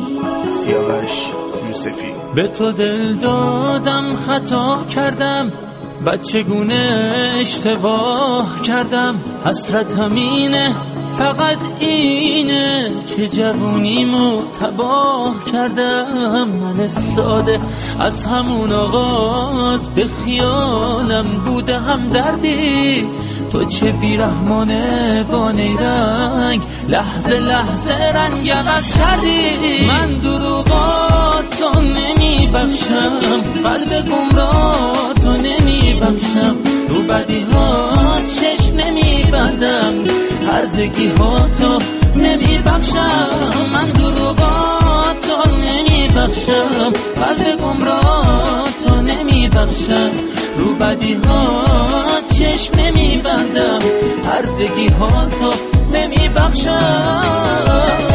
سیاوش یوسفی. به تو دل دادم خطا کردم، بچگونه اشتباه کردم، حسرتم اینه فقط اینه که جوونیمو تباه کردم. من ساده از همون آغاز به خیالم بوده هم دردی، تو چه بیرحمانه با نیرنگ لحظه لحظه رنگ عوض کردی. من دروغاتو نمی بخشم، قلب گمراهاتو نمی بخشم، رو بدی ها چشم نمی بندم، هرزگی هاتو نمی بخشم. من دروغاتو نمی بخشم، قلب گمراهاتو نمی بخشم، رو بدی ها چشم نمی بندم، هرزگی هاتو نمی بخشم.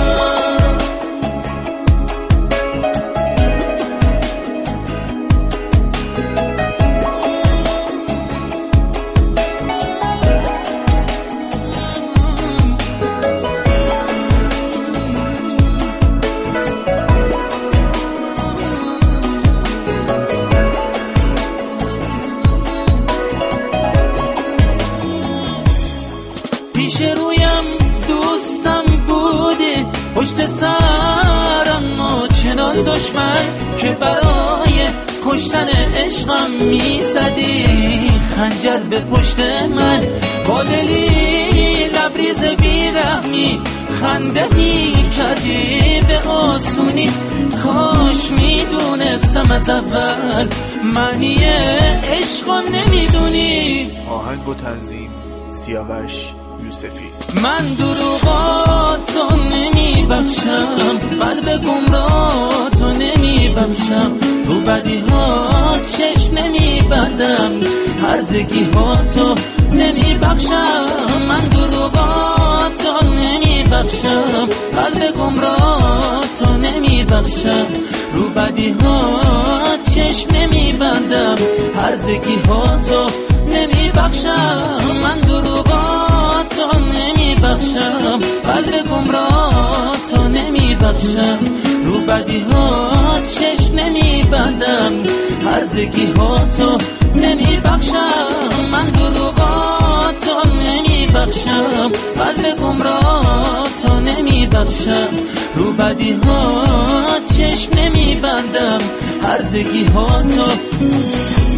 پیش رویم دوستم بودی، پشت سرم و چنان دشمن که برای کشتن عشقم میزدی خنجر به پشت من، با دلی لبریز بیرحمی خنده میکردی به آسونی. کاش میدونستم از اول معنی عشقم نمیدونی. آهنگ و تنظیم سیاوش یوسفی. من دروغاتو نمی بخشم، قلب گمراهاتو نمی بخشم، رو بدی ها چشم نمی بندم، هرزگی هاتو نمی بخشم. من دروغاتو نمی بخشم، قلب گمراهاتو نمی بخشم، رو بدی ها چشم نمی بندم، هرزگی هاتو نمی بخشم. من دروغاتو نمی بخشم، قلب گمراهاتو نمی بخشم، رو بدی ها چشم نمی بندم، هرزگی هاتو نمی بخشم. من دروغاتو نمی بخشم، قلب گمراهاتو نمی بخشم، رو بدی ها چشم نمی بندم، هرزگی هاتو